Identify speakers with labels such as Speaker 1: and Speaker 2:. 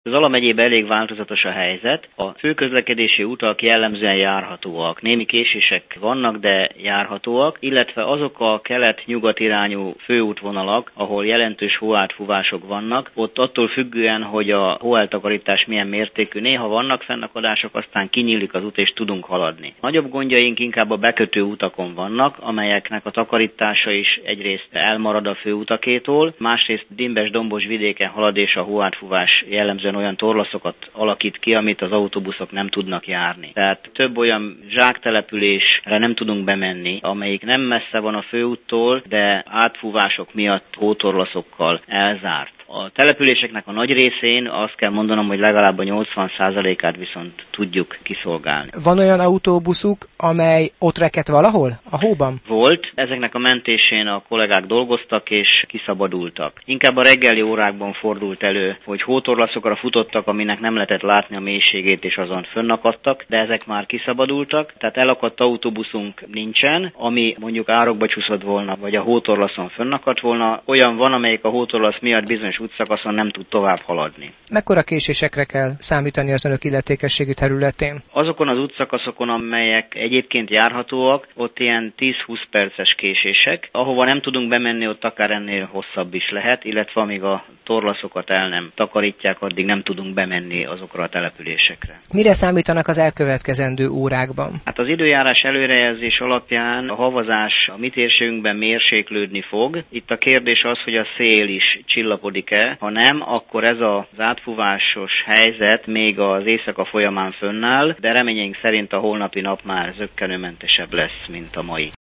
Speaker 1: Zala megyében elég változatos a helyzet. A főközlekedési utak jellemzően járhatóak. Némi késések vannak, de járhatóak, illetve azok a kelet-nyugat irányú főútvonalak, ahol jelentős hóátfúvások vannak, ott attól függően, hogy a hóeltakarítás milyen mértékű, néha vannak fennakadások, aztán kinyílik az út és tudunk haladni. Nagyobb gondjaink inkább a bekötő utakon vannak, amelyeknek a takarítása is egyrészt elmarad a főutakétól, másrészt dimbes, dombos vidéken halad és a hóátfúvás jellemzően olyan torlaszokat alakít ki, amit az autóbuszok nem tudnak járni. Tehát több olyan zsáktelepülésre nem tudunk bemenni, amelyik nem messze van a főúttól, de átfúvások miatt hótorlaszokkal elzárt. A településeknek a nagy részén azt kell mondanom, hogy legalább a 80%-át viszont tudjuk kiszolgálni.
Speaker 2: Van olyan autóbuszuk, amely ott rekedt valahol a hóban?
Speaker 1: Volt. Ezeknek a mentésén a kollégák dolgoztak és kiszabadultak. Inkább a reggeli órákban fordult elő, hogy hótorlaszokra futottak, aminek nem lehetett látni a mélységét és azon fönnakadtak, de ezek már kiszabadultak. Tehát elakadt autóbuszunk nincsen, ami mondjuk árokba csúszott volna, vagy a hótorlaszon fönnakadt volna. Olyan van, amelyik a hótorlasz miatt bizonyos útszakaszon nem tud tovább haladni.
Speaker 2: Mekkora késésekre kell számítani az önök illetékességi területén?
Speaker 1: Azokon az útszakaszokon, amelyek egyébként járhatóak, ott ilyen 10-20 perces késések. Ahova nem tudunk bemenni, ott akár ennél hosszabb is lehet, illetve amíg a torlaszokat el nem takarítják, addig nem tudunk bemenni azokra a településekre.
Speaker 2: Mire számítanak az elkövetkezendő órákban?
Speaker 1: Hát az időjárás előrejelzés alapján a havazás a mi térségünkben mérséklődni fog. Itt a kérdés az, hogy a szél is csillapodik-e. Ha nem, akkor ez az átfúvásos helyzet még az éjszaka folyamán fönnáll, de reményeink szerint a holnapi nap már zökkenőmentesebb lesz, mint a mai.